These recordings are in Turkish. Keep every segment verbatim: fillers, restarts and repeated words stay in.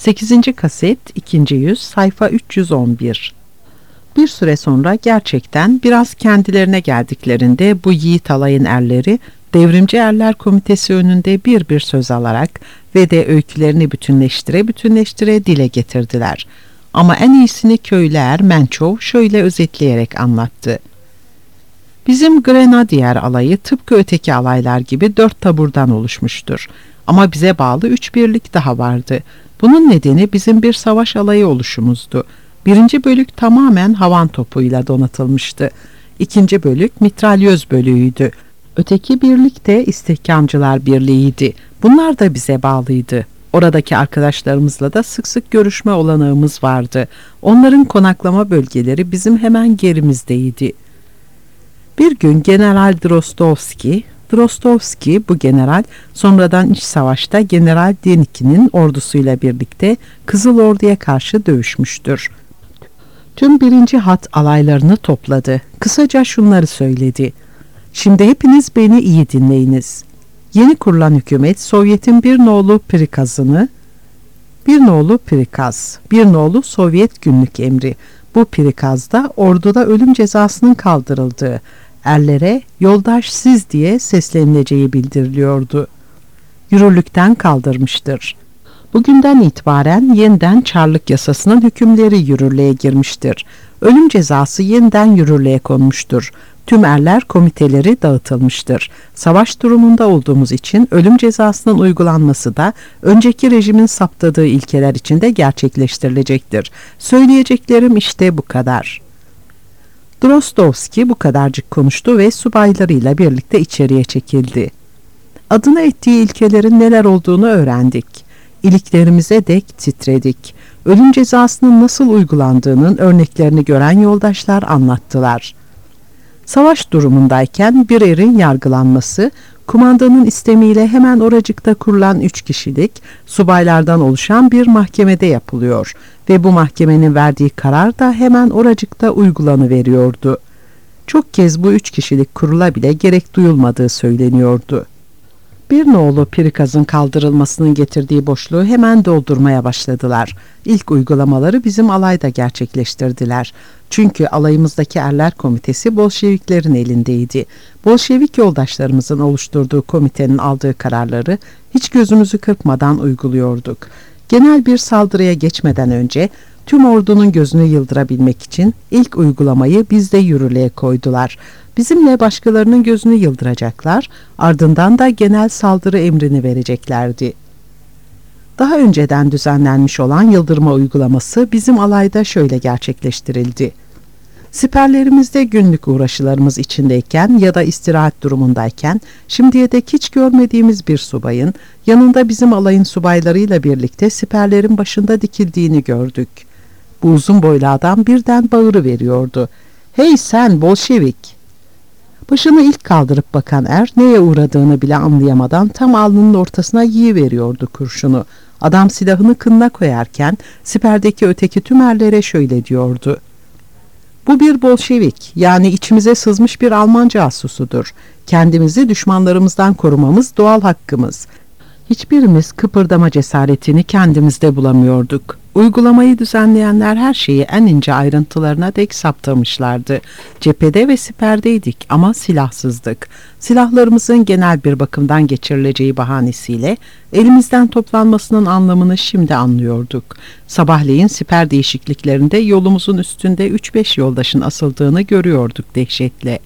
sekizinci kaset, ikinci yüz, sayfa üç yüz on bir. Bir süre sonra gerçekten biraz kendilerine geldiklerinde bu yiğit alayın erleri Devrimci Erler Komitesi önünde bir bir söz alarak ve de öykülerini bütünleştire bütünleştire dile getirdiler. Ama en iyisini köylü er Mençov şöyle özetleyerek anlattı. Bizim Grenadier alayı tıpkı öteki alaylar gibi dört taburdan oluşmuştur. Ama bize bağlı üç birlik daha vardı. Bunun nedeni bizim bir savaş alayı oluşumuzdu. Birinci bölük tamamen havan topuyla donatılmıştı. İkinci bölük mitralyöz bölüğüydü. Öteki birlik de istihkamcılar birliğiydi. Bunlar da bize bağlıydı. Oradaki arkadaşlarımızla da sık sık görüşme olanağımız vardı. Onların konaklama bölgeleri bizim hemen gerimizdeydi. Bir gün General Drostovski, Drostovski bu general sonradan iç savaşta General Denikin'in ordusuyla birlikte Kızıl Ordu'ya karşı dövüşmüştür. Tüm birinci hat alaylarını topladı. Kısaca şunları söyledi. Şimdi hepiniz beni iyi dinleyiniz. Yeni kurulan hükümet Sovyet'in bir nolu prikazını, bir nolu prikaz, bir nolu Sovyet günlük emri. Bu prikazda orduda ölüm cezasının kaldırıldığı, erlere yoldaş siz diye seslenileceği bildiriliyordu. Yürürlükten kaldırmıştır. Bugünden itibaren yeniden Çarlık yasasının hükümleri yürürlüğe girmiştir. Ölüm cezası yeniden yürürlüğe konmuştur. Tüm erler komiteleri dağıtılmıştır. Savaş durumunda olduğumuz için ölüm cezasının uygulanması da önceki rejimin saptadığı ilkeler içinde gerçekleştirilecektir. Söyleyeceklerim işte bu kadar. Drostovski bu kadarcık konuştu ve subaylarıyla birlikte içeriye çekildi. Adına ettiği ilkelerin neler olduğunu öğrendik. İliklerimize dek titredik. Ölüm cezasının nasıl uygulandığının örneklerini gören yoldaşlar anlattılar. Savaş durumundayken bir erin yargılanması, kumandanın istemiyle hemen oracıkta kurulan üç kişilik subaylardan oluşan bir mahkemede yapılıyor ve bu mahkemenin verdiği karar da hemen oracıkta uygulanıveriyordu. Çok kez bu üç kişilik kurula bile gerek duyulmadığı söyleniyordu. Bir nolu prikazın kaldırılmasının getirdiği boşluğu hemen doldurmaya başladılar. İlk uygulamaları bizim alayda gerçekleştirdiler. Çünkü alayımızdaki erler komitesi Bolşeviklerin elindeydi. Bolşevik yoldaşlarımızın oluşturduğu komitenin aldığı kararları hiç gözümüzü kırpmadan uyguluyorduk. Genel bir saldırıya geçmeden önce tüm ordunun gözünü yıldırabilmek için ilk uygulamayı bizde yürürlüğe koydular. Bizimle başkalarının gözünü yıldıracaklar, ardından da genel saldırı emrini vereceklerdi. Daha önceden düzenlenmiş olan yıldırma uygulaması bizim alayda şöyle gerçekleştirildi. Siperlerimizde günlük uğraşılarımız içindeyken ya da istirahat durumundayken şimdiye dek hiç görmediğimiz bir subayın yanında bizim alayın subaylarıyla birlikte siperlerin başında dikildiğini gördük. Bu uzun boylu adam birden bağırıveriyordu. "Hey sen Bolşevik!" Başını ilk kaldırıp bakan er neye uğradığını bile anlayamadan tam alnının ortasına yiyiveriyordu kurşunu. Adam silahını kınına koyarken siperdeki öteki tüm erlere şöyle diyordu. "Bu bir Bolşevik, yani içimize sızmış bir Alman casusudur. Kendimizi düşmanlarımızdan korumamız doğal hakkımız." Hiçbirimiz kıpırdama cesaretini kendimizde bulamıyorduk. Uygulamayı düzenleyenler her şeyi en ince ayrıntılarına dek saptamışlardı. Cephede ve siperdeydik ama silahsızdık. Silahlarımızın genel bir bakımdan geçirileceği bahanesiyle elimizden toplanmasının anlamını şimdi anlıyorduk. Sabahleyin siper değişikliklerinde yolumuzun üstünde üç beş yoldaşın asıldığını görüyorduk dehşetle.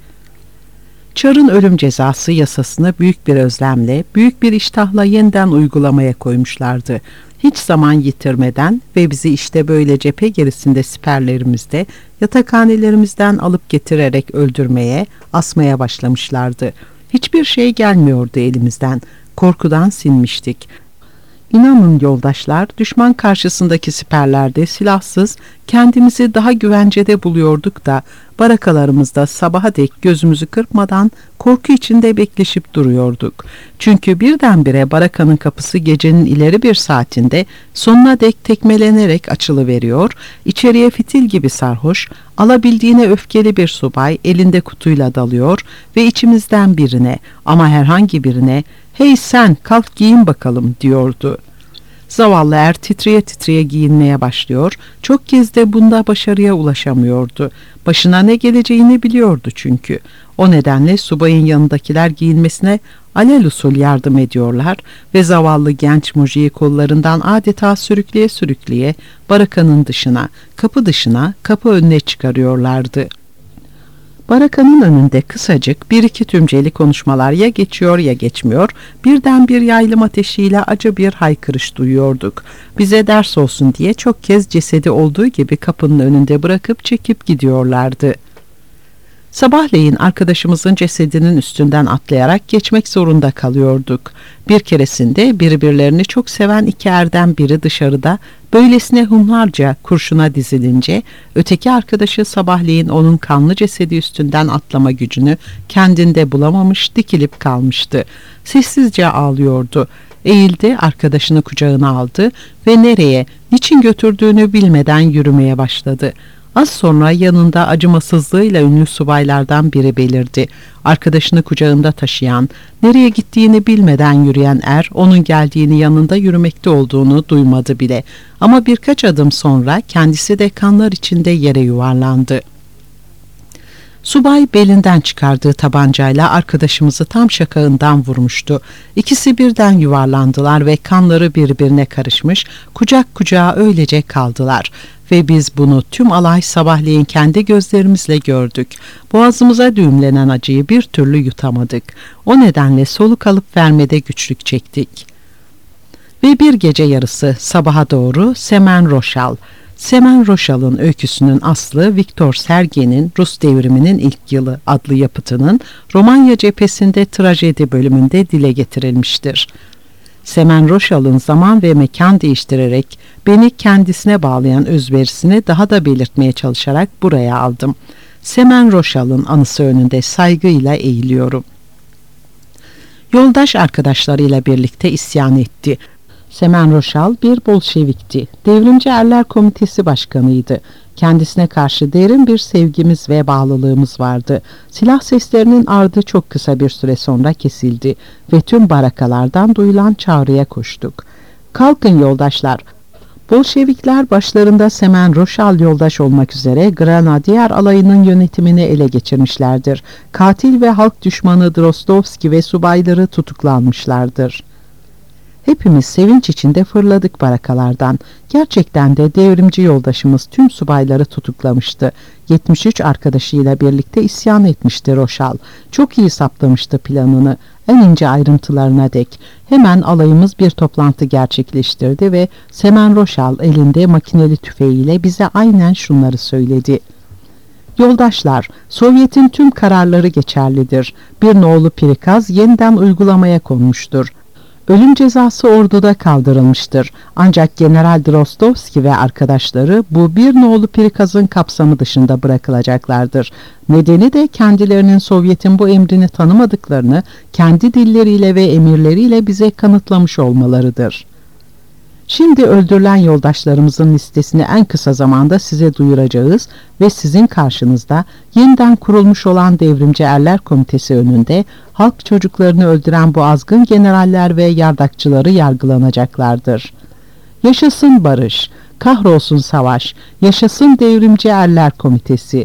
Çar'ın ölüm cezası yasasını büyük bir özlemle, büyük bir iştahla yeniden uygulamaya koymuşlardı. Hiç zaman yitirmeden ve bizi işte böyle cephe gerisinde siperlerimizde, yatakhanelerimizden alıp getirerek öldürmeye, asmaya başlamışlardı. Hiçbir şey gelmiyordu elimizden. Korkudan sinmiştik. İnanın yoldaşlar, düşman karşısındaki siperlerde silahsız, kendimizi daha güvencede buluyorduk da barakalarımızda sabaha dek gözümüzü kırpmadan korku içinde bekleşip duruyorduk. Çünkü birdenbire barakanın kapısı gecenin ileri bir saatinde sonuna dek tekmelenerek açılıveriyor, içeriye fitil gibi sarhoş, alabildiğine öfkeli bir subay elinde kutuyla dalıyor ve içimizden birine, ama herhangi birine, "Hey sen, kalk giyin bakalım," diyordu. Zavallı er titreye titreye giyinmeye başlıyor, çok kez de bunda başarıya ulaşamıyordu. Başına ne geleceğini biliyordu çünkü. O nedenle subayın yanındakiler giyinmesine alelüsul yardım ediyorlar ve zavallı genç Muji'yi kollarından adeta sürükleye sürükleye barakanın dışına, kapı dışına, kapı önüne çıkarıyorlardı. Barakanın önünde kısacık bir iki tümceli konuşmalar ya geçiyor ya geçmiyor, birden bir yaylım ateşiyle acı bir haykırış duyuyorduk. Bize ders olsun diye çok kez cesedi olduğu gibi kapının önünde bırakıp çekip gidiyorlardı. Sabahleyin arkadaşımızın cesedinin üstünden atlayarak geçmek zorunda kalıyorduk. Bir keresinde birbirlerini çok seven iki erden biri dışarıda böylesine hunharca kurşuna dizilince, öteki arkadaşı sabahleyin onun kanlı cesedi üstünden atlama gücünü kendinde bulamamış, dikilip kalmıştı. Sessizce ağlıyordu. Eğildi, arkadaşını kucağına aldı ve nereye, niçin götürdüğünü bilmeden yürümeye başladı. Az sonra yanında acımasızlığıyla ünlü subaylardan biri belirdi. Arkadaşını kucağında taşıyan, nereye gittiğini bilmeden yürüyen er, onun geldiğini, yanında yürümekte olduğunu duymadı bile. Ama birkaç adım sonra kendisi de kanlar içinde yere yuvarlandı. Subay belinden çıkardığı tabancayla arkadaşımızı tam şakağından vurmuştu. İkisi birden yuvarlandılar ve kanları birbirine karışmış, kucak kucağa öylece kaldılar. Ve biz bunu tüm alay sabahleyin kendi gözlerimizle gördük. Boğazımıza düğümlenen acıyı bir türlü yutamadık. O nedenle soluk alıp vermede güçlük çektik. Ve bir gece yarısı sabaha doğru Semen Roşal, Semen Roşal'ın öyküsünün aslı Viktor Serge'nin Rus Devriminin İlk Yılı adlı yapıtının Romanya cephesinde trajedi bölümünde dile getirilmiştir. Semen Roşal'ın zaman ve mekan değiştirerek beni kendisine bağlayan özverisini daha da belirtmeye çalışarak buraya aldım. Semen Roşal'ın anısı önünde saygıyla eğiliyorum. Yoldaş arkadaşlarıyla birlikte isyan etti. Semen Roşal bir Bolşevikti. Devrimci Erler Komitesi Başkanıydı. Kendisine karşı derin bir sevgimiz ve bağlılığımız vardı. Silah seslerinin ardı çok kısa bir süre sonra kesildi ve tüm barakalardan duyulan çağrıya koştuk. Kalkın yoldaşlar! Bolşevikler başlarında Semen Roşal yoldaş olmak üzere Granadier alayının yönetimini ele geçirmişlerdir. Katil ve halk düşmanı Drostovski ve subayları tutuklanmışlardır. Hepimiz sevinç içinde fırladık barakalardan. Gerçekten de devrimci yoldaşımız tüm subayları tutuklamıştı. yetmiş üç arkadaşıyla birlikte isyan etmişti Roşal. Çok iyi saptamıştı planını, en ince ayrıntılarına dek. Hemen alayımız bir toplantı gerçekleştirdi ve Semen Roşal elinde makineli tüfeğiyle bize aynen şunları söyledi. Yoldaşlar, Sovyet'in tüm kararları geçerlidir. Bir nolu prikaz yeniden uygulamaya konmuştur. Ölüm cezası orduda kaldırılmıştır. Ancak General Drostovski ve arkadaşları bu bir nolu prikazın kapsamı dışında bırakılacaklardır. Nedeni de kendilerinin Sovyet'in bu emrini tanımadıklarını kendi dilleriyle ve emirleriyle bize kanıtlamış olmalarıdır. Şimdi öldürülen yoldaşlarımızın listesini en kısa zamanda size duyuracağız ve sizin karşınızda yeniden kurulmuş olan Devrimci Erler Komitesi önünde halk çocuklarını öldüren bu azgın generaller ve yardakçıları yargılanacaklardır. Yaşasın barış, kahrolsun savaş, yaşasın Devrimci Erler Komitesi.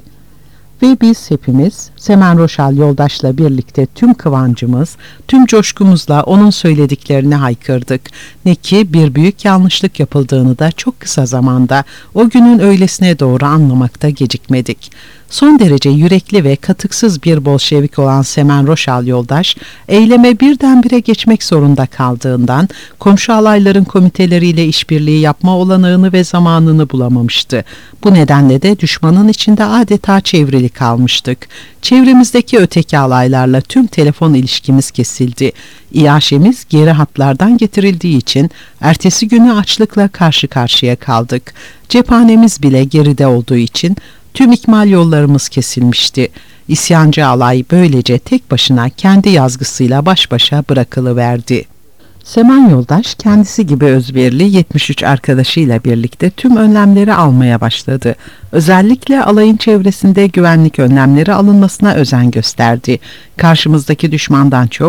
Ve biz hepimiz Semen Roşal yoldaşla birlikte tüm kıvancımız, tüm coşkumuzla onun söylediklerini haykırdık. Ne ki bir büyük yanlışlık yapıldığını da çok kısa zamanda o günün öğlesine doğru anlamakta gecikmedik. Son derece yürekli ve katıksız bir Bolşevik olan Semen Roşal yoldaş, eyleme birdenbire geçmek zorunda kaldığından komşu alayların komiteleriyle işbirliği yapma olanağını ve zamanını bulamamıştı. Bu nedenle de düşmanın içinde adeta çevrili kalmıştık. Çevremizdeki öteki alaylarla tüm telefon ilişkimiz kesildi. İAŞ'emiz geri hatlardan getirildiği için ertesi günü açlıkla karşı karşıya kaldık. Cephanemiz bile geride olduğu için tüm ikmal yollarımız kesilmişti. İsyancı alay böylece tek başına kendi yazgısıyla baş başa bırakılıverdi. Semen yoldaş kendisi gibi özverili yetmiş üç arkadaşıyla birlikte tüm önlemleri almaya başladı. Özellikle alayın çevresinde güvenlik önlemleri alınmasına özen gösterdi. Karşımızdaki düşmandan çok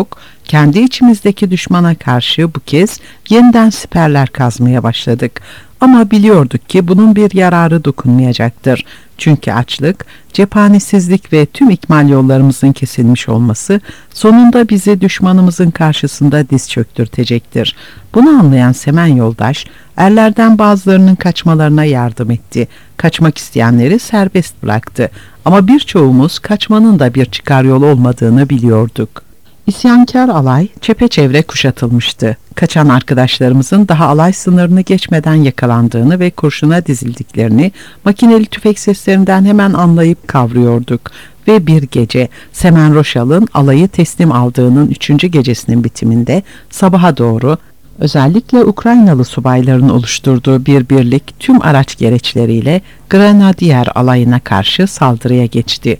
Kendi içimizdeki düşmana karşı bu kez yeniden siperler kazmaya başladık. Ama biliyorduk ki bunun bir yararı dokunmayacaktır. Çünkü açlık, cephanesizlik ve tüm ikmal yollarımızın kesilmiş olması sonunda bizi düşmanımızın karşısında diz çöktürtecektir. Bunu anlayan Semen yoldaş, erlerden bazılarının kaçmalarına yardım etti. Kaçmak isteyenleri serbest bıraktı. Ama birçoğumuz kaçmanın da bir çıkar yol olmadığını biliyorduk. İsyankar alay çepeçevre kuşatılmıştı. Kaçan arkadaşlarımızın daha alay sınırını geçmeden yakalandığını ve kurşuna dizildiklerini makineli tüfek seslerinden hemen anlayıp kavruyorduk. Ve bir gece Semen Roşal'ın alayı teslim aldığının üçüncü gecesinin bitiminde sabaha doğru özellikle Ukraynalı subayların oluşturduğu bir birlik tüm araç gereçleriyle Grenadier alayına karşı saldırıya geçti.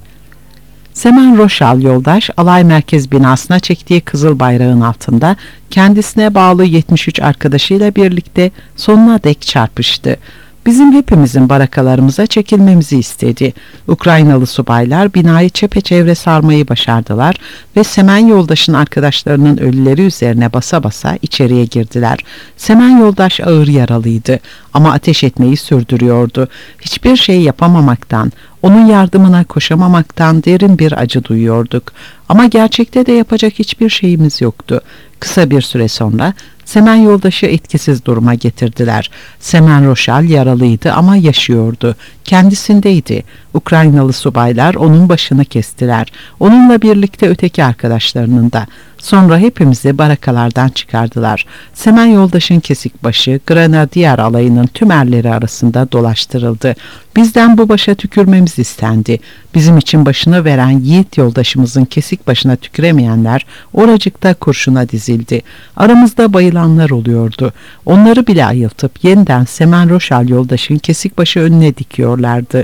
Semen Roşal yoldaş alay merkez binasına çektiği kızıl bayrağın altında kendisine bağlı yetmiş üç arkadaşıyla birlikte sonuna dek çarpıştı. Bizim hepimizin barakalarımıza çekilmemizi istedi. Ukraynalı subaylar binayı çepeçevre sarmayı başardılar ve Semen yoldaşın arkadaşlarının ölüleri üzerine basa basa içeriye girdiler. Semen yoldaş ağır yaralıydı ama ateş etmeyi sürdürüyordu. Hiçbir şey yapamamaktan, onun yardımına koşamamaktan derin bir acı duyuyorduk. Ama gerçekte de yapacak hiçbir şeyimiz yoktu. Kısa bir süre sonra Semen yoldaşı etkisiz duruma getirdiler. Semen Roşal yaralıydı ama yaşıyordu. Kendisindeydi. Ukraynalı subaylar onun başını kestiler. Onunla birlikte öteki arkadaşlarının da. Sonra hepimizi barakalardan çıkardılar. Semen yoldaşın kesik başı Grenadier alayının tüm erleri arasında dolaştırıldı. Bizden bu başa tükürmemiz istendi. Bizim için başını veren yiğit yoldaşımızın kesik başına tüküremeyenler oracıkta kurşuna dizildi. Aramızda bayılanlar oluyordu. Onları bile ayıltıp yeniden Semen Roşal yoldaşın kesik başı önüne dikiyorlardı.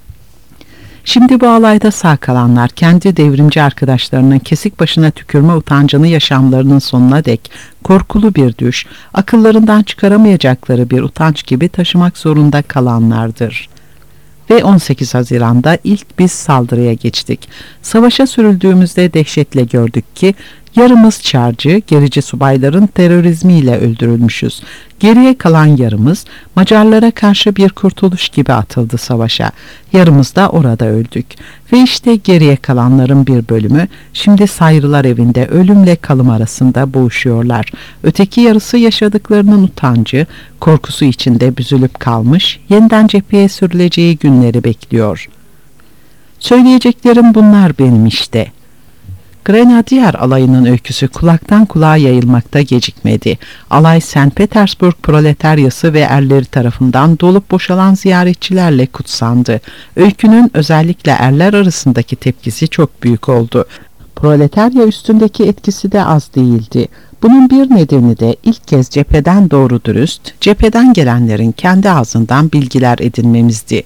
Şimdi bu alayda sağ kalanlar kendi devrimci arkadaşlarının kesik başına tükürme utancını yaşamlarının sonuna dek korkulu bir düş, akıllarından çıkaramayacakları bir utanç gibi taşımak zorunda kalanlardır. Ve on sekiz Haziran'da ilk biz saldırıya geçtik. Savaşa sürüldüğümüzde dehşetle gördük ki yarımız çarcı, gerici subayların terörizmiyle öldürülmüşüz. Geriye kalan yarımız Macarlara karşı bir kurtuluş gibi atıldı savaşa. Yarımız da orada öldük. Ve işte geriye kalanların bir bölümü şimdi Sayrılar evinde ölümle kalım arasında boğuşuyorlar. Öteki yarısı yaşadıklarının utancı, korkusu içinde büzülüp kalmış, yeniden cepheye sürüleceği günleri bekliyor. Söyleyeceklerim bunlar benim işte. Grenadier alayının öyküsü kulaktan kulağa yayılmakta gecikmedi. Alay Saint Petersburg proletaryası ve erleri tarafından dolup boşalan ziyaretçilerle kutsandı. Öykünün özellikle erler arasındaki tepkisi çok büyük oldu. Proletarya üstündeki etkisi de az değildi. Bunun bir nedeni de ilk kez cepheden doğru dürüst, cepheden gelenlerin kendi ağzından bilgiler edinmemizdi.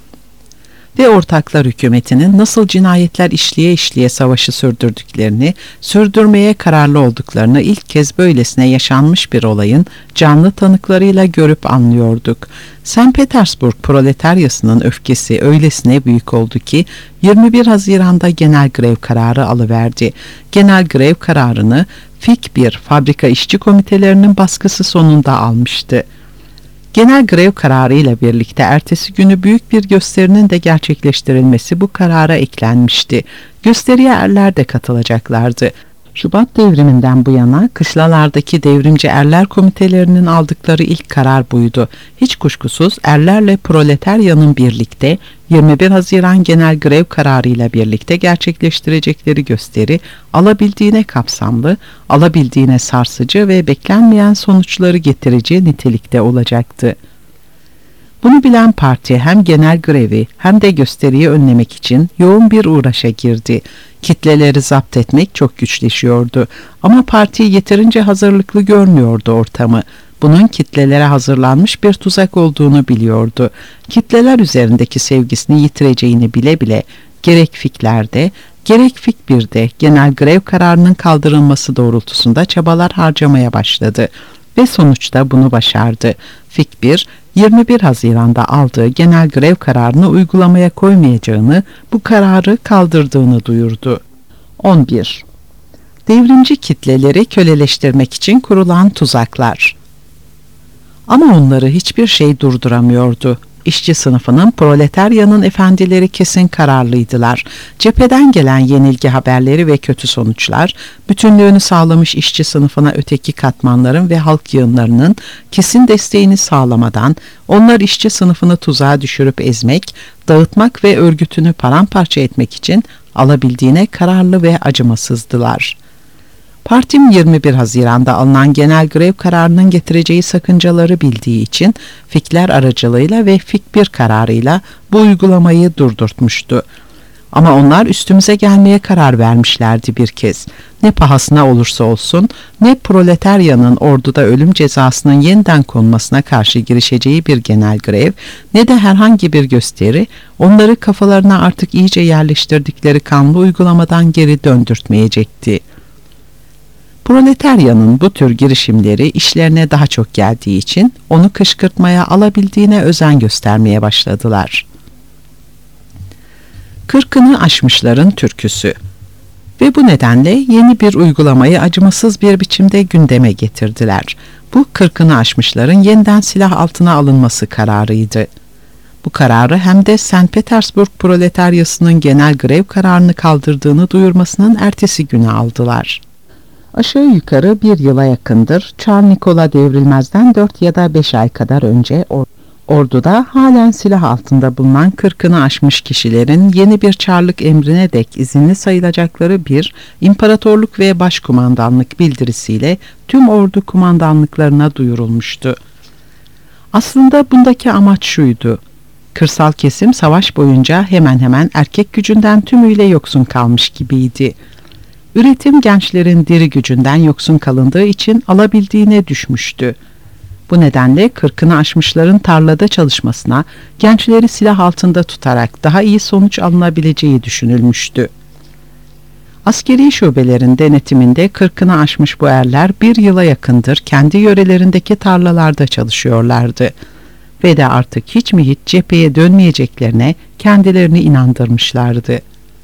Ve ortaklar hükümetinin nasıl cinayetler işleye işleye savaşı sürdürdüklerini, sürdürmeye kararlı olduklarını ilk kez böylesine yaşanmış bir olayın canlı tanıklarıyla görüp anlıyorduk. Saint Petersburg proletaryasının öfkesi öylesine büyük oldu ki yirmi bir Haziran'da genel grev kararı alıverdi. Genel grev kararını F İ K bir fabrika işçi komitelerinin baskısı sonunda almıştı. Genel grev kararı ile birlikte ertesi günü büyük bir gösterinin de gerçekleştirilmesi bu karara eklenmişti. Gösteriye erler de katılacaklardı. Şubat devriminden bu yana kışlalardaki devrimci erler komitelerinin aldıkları ilk karar buydu. Hiç kuşkusuz erlerle proletaryanın birlikte yirmi bir Haziran genel grev kararı ile birlikte gerçekleştirecekleri gösteri alabildiğine kapsamlı, alabildiğine sarsıcı ve beklenmeyen sonuçları getirici nitelikte olacaktı. Bunu bilen parti hem genel grevi hem de gösteriyi önlemek için yoğun bir uğraşa girdi. Kitleleri zapt etmek çok güçleşiyordu ama parti yeterince hazırlıklı görmüyordu ortamı. Bunun kitlelere hazırlanmış bir tuzak olduğunu biliyordu. Kitleler üzerindeki sevgisini yitireceğini bile bile gerek F İ K'lerde gerek F İ K bir'de genel grev kararının kaldırılması doğrultusunda çabalar harcamaya başladı. Ve sonuçta bunu başardı. F İ K bir, yirmi bir Haziran'da aldığı genel grev kararını uygulamaya koymayacağını, bu kararı kaldırdığını duyurdu. on bir. Devrimci kitleleri köleleştirmek için kurulan tuzaklar. Ama onları hiçbir şey durduramıyordu. İşçi sınıfının, proletaryanın efendileri kesin kararlıydılar. Cepheden gelen yenilgi haberleri ve kötü sonuçlar, bütünlüğünü sağlamış işçi sınıfına öteki katmanların ve halk yığınlarının kesin desteğini sağlamadan, onlar işçi sınıfını tuzağa düşürüp ezmek, dağıtmak ve örgütünü paramparça etmek için alabildiğine kararlı ve acımasızdılar. Partim yirmi bir Haziran'da alınan genel grev kararının getireceği sakıncaları bildiği için Fikler aracılığıyla ve Fik bir kararıyla bu uygulamayı durdurtmuştu. Ama onlar üstümüze gelmeye karar vermişlerdi bir kez. Ne pahasına olursa olsun, ne proletaryanın orduda ölüm cezasının yeniden konmasına karşı girişeceği bir genel grev, ne de herhangi bir gösteri, onları kafalarına artık iyice yerleştirdikleri kanlı uygulamadan geri döndürtmeyecekti. Proletaryanın bu tür girişimleri işlerine daha çok geldiği için onu kışkırtmaya alabildiğine özen göstermeye başladılar. Kırkını aşmışların türküsü. Ve bu nedenle yeni bir uygulamayı acımasız bir biçimde gündeme getirdiler. Bu kırkını aşmışların yeniden silah altına alınması kararıydı. Bu kararı hem de Sankt Petersburg proletaryasının genel grev kararını kaldırdığını duyurmasının ertesi günü aldılar. Aşağı yukarı bir yıla yakındır Çar Nikola Devrilmez'den dört ya da beş ay kadar önce or orduda halen silah altında bulunan kırkını aşmış kişilerin yeni bir çarlık emrine dek izinli sayılacakları bir imparatorluk ve başkumandanlık bildirisiyle tüm ordu kumandanlıklarına duyurulmuştu. Aslında bundaki amaç şuydu: kırsal kesim savaş boyunca hemen hemen erkek gücünden tümüyle yoksun kalmış gibiydi. Üretim gençlerin diri gücünden yoksun kalındığı için alabildiğine düşmüştü. Bu nedenle kırkını aşmışların tarlada çalışmasına, gençleri silah altında tutarak daha iyi sonuç alınabileceği düşünülmüştü. Askeri şubelerin denetiminde kırkını aşmış bu erler bir yıla yakındır kendi yörelerindeki tarlalarda çalışıyorlardı. Ve de artık hiç mi hiç cepheye dönmeyeceklerine kendilerini inandırmışlardı.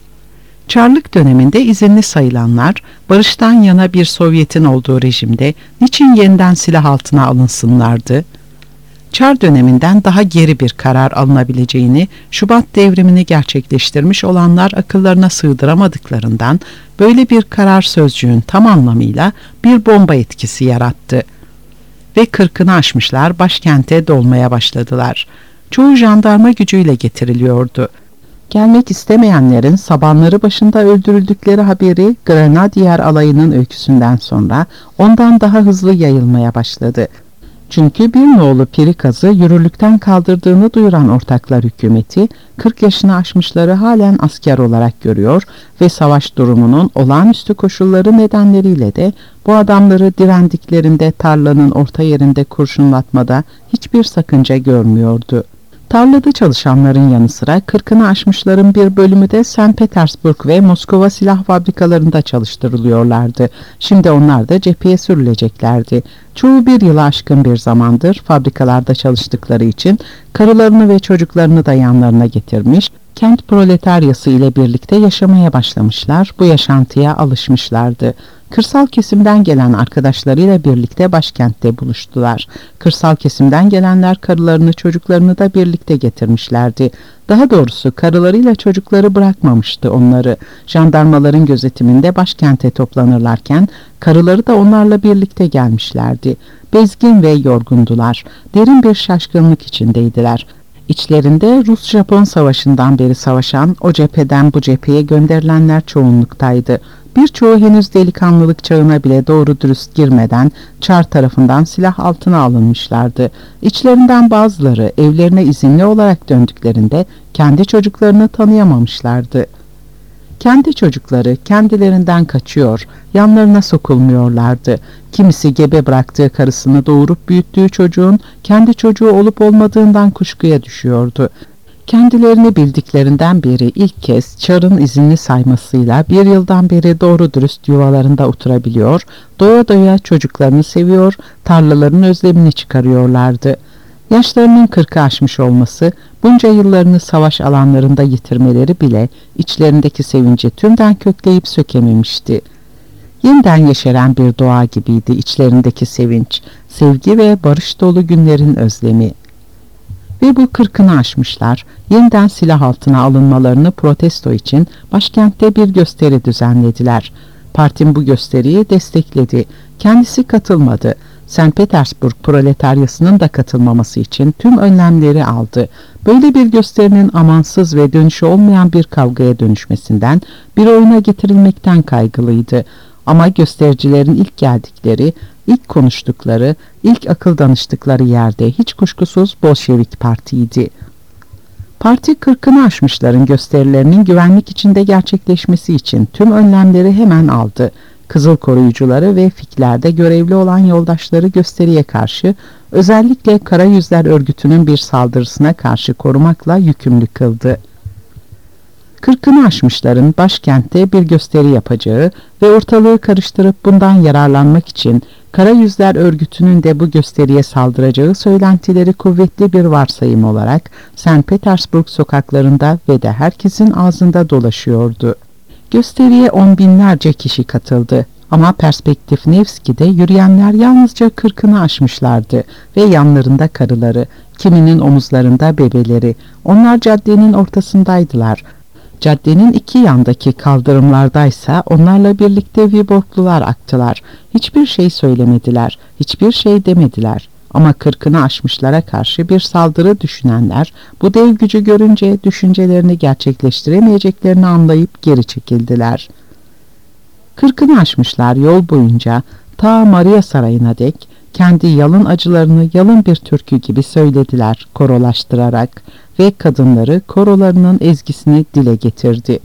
Çarlık döneminde izinli sayılanlar, barıştan yana bir Sovyet'in olduğu rejimde niçin yeniden silah altına alınsınlardı? Çar döneminden daha geri bir karar alınabileceğini, Şubat devrimini gerçekleştirmiş olanlar akıllarına sığdıramadıklarından böyle bir karar sözcüğün tam anlamıyla bir bomba etkisi yarattı. Ve kırkını aşmışlar başkente dolmaya başladılar. Çoğu jandarma gücüyle getiriliyordu. Gelmek istemeyenlerin sabanları başında öldürüldükleri haberi Grenadier alayının öyküsünden sonra ondan daha hızlı yayılmaya başladı. Çünkü bir nolu Pirikaz'ı yürürlükten kaldırdığını duyuran ortaklar hükümeti kırk yaşını aşmışları halen asker olarak görüyor ve savaş durumunun olağanüstü koşulları nedenleriyle de bu adamları direndiklerinde tarlanın orta yerinde kurşunlatmada hiçbir sakınca görmüyordu. Tarlada çalışanların yanı sıra kırkını aşmışların bir bölümü de Sankt Petersburg ve Moskova silah fabrikalarında çalıştırılıyorlardı. Şimdi onlar da cepheye sürüleceklerdi. Çoğu bir yılı aşkın bir zamandır fabrikalarda çalıştıkları için karılarını ve çocuklarını da yanlarına getirmiş, kent proletaryası ile birlikte yaşamaya başlamışlar, bu yaşantıya alışmışlardı. Kırsal kesimden gelen arkadaşlarıyla birlikte başkentte buluştular. Kırsal kesimden gelenler karılarını, çocuklarını da birlikte getirmişlerdi. Daha doğrusu karılarıyla çocukları bırakmamıştı onları. Jandarmaların gözetiminde başkente toplanırlarken karıları da onlarla birlikte gelmişlerdi. Bezgin ve yorgundular. Derin bir şaşkınlık içindeydiler. İçlerinde Rus-Japon savaşından beri savaşan, o cepheden bu cepheye gönderilenler çoğunluktaydı. Birçoğu henüz delikanlılık çağına bile doğru dürüst girmeden Çar tarafından silah altına alınmışlardı. İçlerinden bazıları evlerine izinli olarak döndüklerinde kendi çocuklarını tanıyamamışlardı. Kendi çocukları kendilerinden kaçıyor, yanlarına sokulmuyorlardı. Kimisi gebe bıraktığı karısını doğurup büyüttüğü çocuğun kendi çocuğu olup olmadığından kuşkuya düşüyordu. Kendilerini bildiklerinden beri ilk kez Çar'ın izinli saymasıyla bir yıldan beri doğru dürüst yuvalarında oturabiliyor, doya doya çocuklarını seviyor, tarlaların özlemini çıkarıyorlardı. Yaşlarının kırkı aşmış olması, bunca yıllarını savaş alanlarında yitirmeleri bile içlerindeki sevinci tümden kökleyip sökememişti. Yeniden yeşeren bir doğa gibiydi içlerindeki sevinç, sevgi ve barış dolu günlerin özlemi. Ve bu kırkını aşmışlar, yeniden silah altına alınmalarını protesto için başkentte bir gösteri düzenlediler. Partim bu gösteriyi destekledi. Kendisi katılmadı. Sankt Petersburg proletaryasının da katılmaması için tüm önlemleri aldı. Böyle bir gösterinin amansız ve dönüşü olmayan bir kavgaya dönüşmesinden, bir oyuna getirilmekten kaygılıydı. Ama göstericilerin ilk geldikleri, ilk konuştukları, ilk akıl danıştıkları yerde hiç kuşkusuz Bolşevik Parti'ydi. Parti kırkını aşmışların gösterilerinin güvenlik içinde gerçekleşmesi için tüm önlemleri hemen aldı. Kızıl koruyucuları ve fiklerde görevli olan yoldaşları gösteriye karşı, özellikle Kara Yüzler örgütünün bir saldırısına karşı korumakla yükümlü kıldı. Kırkını aşmışların başkentte bir gösteri yapacağı ve ortalığı karıştırıp bundan yararlanmak için Kara Yüzler örgütünün de bu gösteriye saldıracağı söylentileri kuvvetli bir varsayım olarak Sankt Petersburg sokaklarında ve de herkesin ağzında dolaşıyordu. Gösteriye on binlerce kişi katıldı ama Perspektif Nevski'de yürüyenler yalnızca kırkını aşmışlardı ve yanlarında karıları, kiminin omuzlarında bebeleri. Onlar caddenin ortasındaydılar. Caddenin iki yandaki kaldırımlardaysa onlarla birlikte Viborglular aktılar. Hiçbir şey söylemediler, hiçbir şey demediler. Ama kırkını aşmışlara karşı bir saldırı düşünenler, bu dev gücü görünce düşüncelerini gerçekleştiremeyeceklerini anlayıp geri çekildiler. Kırkını aşmışlar yol boyunca ta Maria Sarayı'na dek kendi yalın acılarını yalın bir türkü gibi söylediler korolaştırarak ve kadınları korolarının ezgisini dile getirdi.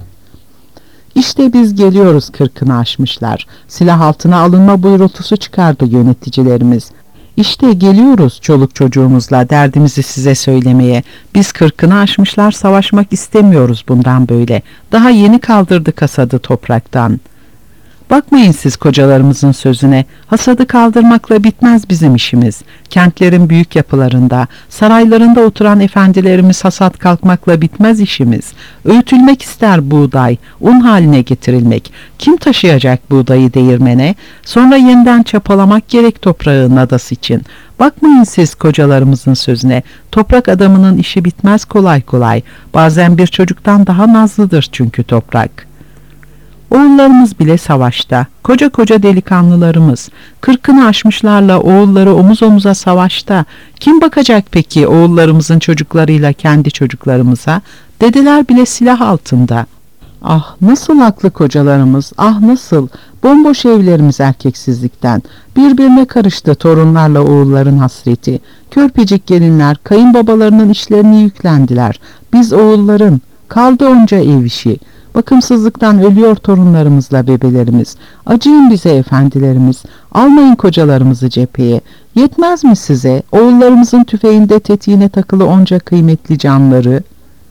İşte biz geliyoruz kırkını aşmışlar. Silah altına alınma buyrultusu çıkardı yöneticilerimiz. İşte geliyoruz çoluk çocuğumuzla derdimizi size söylemeye. Biz kırkını aşmışlar savaşmak istemiyoruz bundan böyle. Daha yeni kaldırdık hasadı topraktan. Bakmayın siz kocalarımızın sözüne. Hasadı kaldırmakla bitmez bizim işimiz. Kentlerin büyük yapılarında, saraylarında oturan efendilerimiz hasat kalkmakla bitmez işimiz. Öğütülmek ister buğday, un haline getirilmek. Kim taşıyacak buğdayı değirmene? Sonra yeniden çapalamak gerek toprağın nadası için. Bakmayın siz kocalarımızın sözüne. Toprak adamının işi bitmez kolay kolay. Bazen bir çocuktan daha nazlıdır çünkü toprak. Oğullarımız bile savaşta, koca koca delikanlılarımız, kırkını aşmışlarla oğulları omuz omuza savaşta. Kim bakacak peki oğullarımızın çocuklarıyla kendi çocuklarımıza? Dedeler bile silah altında. Ah nasıl haklı kocalarımız, ah nasıl, bomboş evlerimiz erkeksizlikten, birbirine karıştı torunlarla oğulların hasreti, körpecik gelinler kayınbabalarının işlerini yüklendiler, biz oğulların, kaldı onca ev işi. Bakımsızlıktan ölüyor torunlarımızla bebelerimiz. Acıyın bize efendilerimiz. Almayın kocalarımızı cepheye. Yetmez mi size oğullarımızın tüfeğinde tetiğine takılı onca kıymetli canları?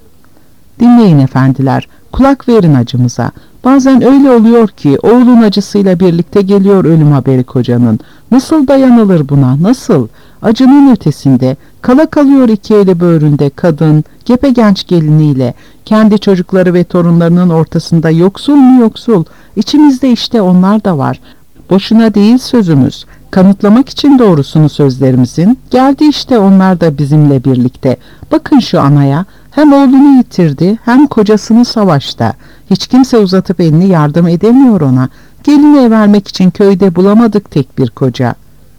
Dinleyin efendiler. Kulak verin acımıza. Bazen öyle oluyor ki oğlun acısıyla birlikte geliyor ölüm haberi kocanın. Nasıl dayanılır buna? Nasıl? Acının ötesinde kala kalıyor iki eli böğründe kadın, gepe genç geliniyle, kendi çocukları ve torunlarının ortasında yoksul mu yoksul, içimizde işte onlar da var. Boşuna değil sözümüz, kanıtlamak için doğrusunu sözlerimizin, geldi işte onlar da bizimle birlikte. Bakın şu anaya, hem oğlunu yitirdi hem kocasını savaşta. Hiç kimse uzatıp elini yardım edemiyor ona. Gelini vermek için köyde bulamadık tek bir koca.